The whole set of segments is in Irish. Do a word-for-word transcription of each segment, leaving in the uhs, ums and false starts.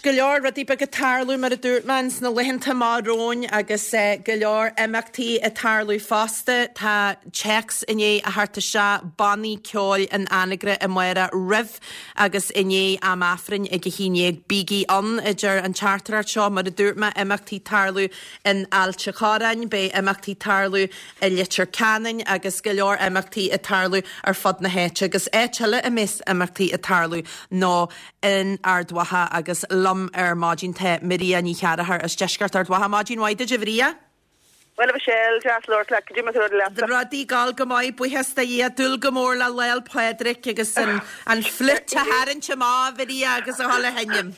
go leor rudí be go tarlú mar a dúirtmans na lehananta máróin agus go leor imachtaí a tarlú fásta tá checks iné a harta se bannaí ceáil an anagre i muire rih agus iné am áfrin i go híine bígaí an idir an charter seo mar a dúirtma imachtaí tarlú in ailte chárain be imachtaí tarlú i litir canin agus go leor imachtaí a tarlú ar fod na héite agus éiteile a mis imachtaí a tarlú ná in ardwatha agus lum ar mágin te Maria ní chearachar as deisgart ardwatha mágin waide Jivria? Well, Michelle, just Lord, like, do you want to the Roddy gal gomai buhesta ia dul gomor la leil Pedrick agus an an flit to harin chama Maria agus a hola henyum.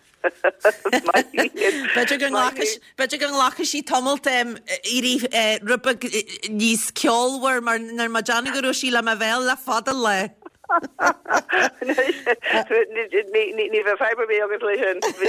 Better going lachish, better going lachish. He tumult um iri rubber nís kjolwer mar nar majani gurushi la mavel la fadale. Ní bheith fibre mé agus lei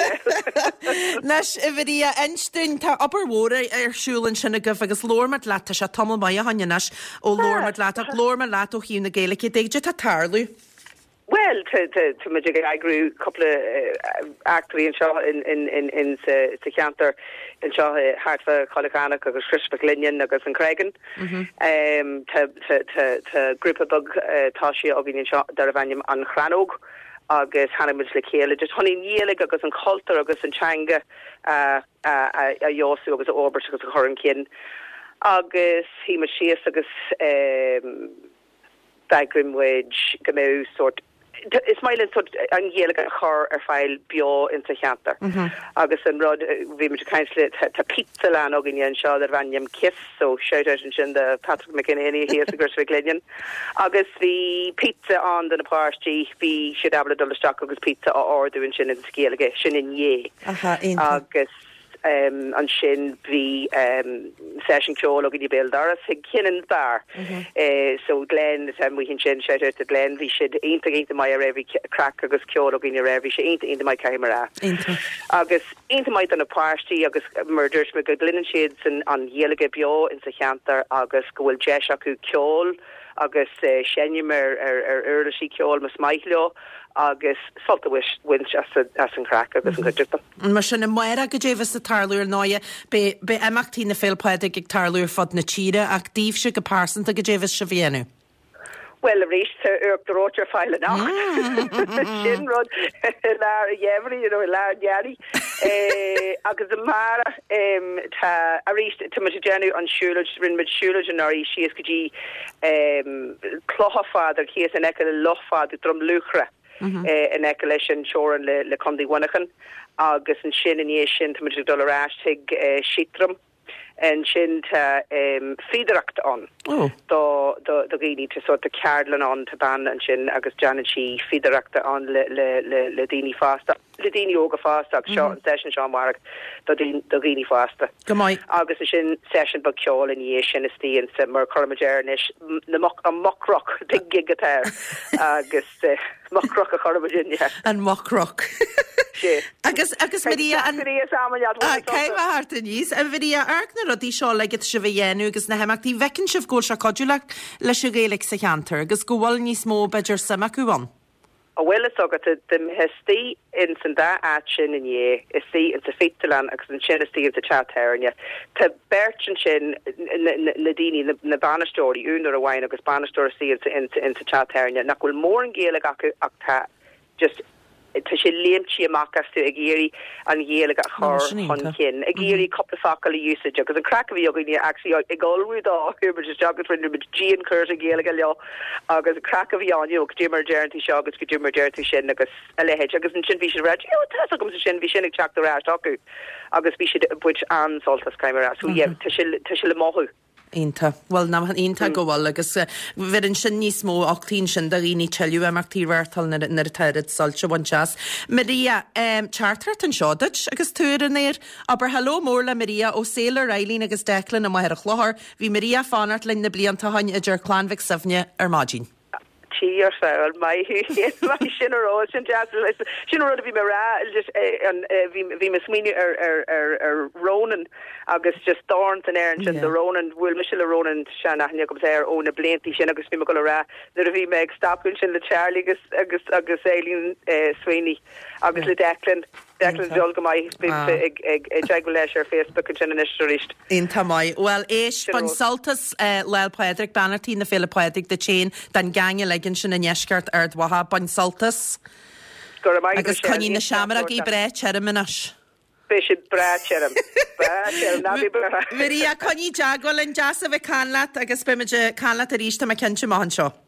sin. Nes i bhí einstein tá abarhóra ar siúlann sinna goh agus lormad leta se tamil mai a hannenas ó lormad leta lormad leta ó híú na Gaelic déide tá tarlú. Well, to to to me, I grew a couple of uh, actors in Shaw in in in in the the counter in Shaw Hartford, Colacana, agus Chris McLinnion, agus an Craigan. Um, to to to to group of bug Tashi ogin in Shaw Darvanium an Chranog, agus Hannah Mislekele, just honey Nielig, agus an Coulter, agus an Changa, uh uh a Yosu, agus Orbert, agus Horankin, agus he Machias, agus um, Digrim Wedge, Gamu sort. Is my sort an Gaelic chor ar file bio in sa chanter. Agus an rod vi me keinsle ta pizza lan ogin yen shaw der vanium kiss so shout out in the Patrick McInerney here the Gershwig Glenion. Agus the pizza on the Naparchi vi should have a double stock agus pizza or doing shin in scale again shin in ye. Agus um an shin the um session ceol ogin buildar sig kinnin bar. Uh so Glenn um we can shin shout out to Glenn we should ain't into my every crack agus ceol ogin every she ain't into my camera. Agus ain't my done a party agus murders me go Glenn shades and on Yelige bio in Sachanter agus goil jeshaku ceol agus shenymer er er early ceol mas mailo agus salta wish winch as a as an crack agus an good mar sin muire go dévis a tarlúr náia be be amachtaí na féilpáide ag tarlúr fod na tíre ach díobh se go pásanta go dévis se bhéanú. Well, a reach to Urk the Roger file now. Shin Rod, Lara Yevery, you know, Lara Yari. Agus a Mara, um, ta a reach to Majanu on Shulage, Rin Mid Shulage, and Nori, she is Kaji, um, Cloha father, he is an echo Loch father, Drum Lucra, an ecolation, Shore and Le Condi Wanakan, Agus and Shin and Yeshin, to Major Dollar Ashtig, Shitrum. And shin ta um, feederacht on. Oh. Do do do gini to sort of cardlan on to ban and shin agus Jan and she feederacht on le le le le dini fasta. Le dini yoga fasta ag short session Sean Warwick do din do gini fasta. Gamai. Agus shin session bug ceol in ye shin sti and some more cormajernish the mock a mock rock big gig guitar agus mock rock a cormajernia and mock rock. Agus agus Maria and Came hart níos a Maria Arkner a dí seo le get se bhéhéanú agus na heachtaí vecin sibh ggóil se codúla leis se Gaelic sa cheantar agus go bhfuil níos mó beidir sama acuán. A well is agad the hesti in sanda action in ye is see it's a fitlan agus an chin is the chat here and to berchin chin nadini na banner story unar a wine agus banner story see into into into chat here and na will more in Gaelic acta just to she liamchi makas to agiri and Gaelic at her hunkin agiri couple of faculty usage because a crack of yogini actually a goal with all who just jogged for the G and Curse Gaelic yo agus a crack of yon yo Jimmer Jerty Shogus Jimmer Jerty Shin agus a lehedge agus and shin vision red yo tessa comes to shin vision chak the rash doku agus we should which an saltas camera so yeah to she to she mohu Inta. Well, na inta go bhil agus bhíann sin níos mó achtaíonn sin do rií teilú amachtaí bhhartal na na teirid salte bhain teas. Maria, um, chartart an seodaid agus túir an éir, aber hello mór le Maria ó Sailor Eileen agus Declan am maithir a chláthar, bhí Maria fanart linn na blianta hain idir Clanvic Sifne ar mágin. Tea or so, my my shinner shin jazz shinner to be mara just and vi miss me er er er er Ronan agus just thorns and errands and the Ronan will Michelle Ronan Shanna Nichols there own a blinty shin agus mi ra the vi meg stop in the Charlie agus agus agus Aileen Sweeney agus le Declan Declan Jolga mai ag ag leis ar Facebook an sin istoriist. Inta mai. Well, éis ban saltas leil poedrig banartí na féle poedrig de chain dan gange legin sin in jesgart ar dwaha ban saltas. Agus conní na siamara í bre cheriminas. Bishop bra cherim. Bra cherim na bi bra. Viria conní jagwal in jasa ve canlat agus bimage canlat a rishta ma kenchi mahan seo.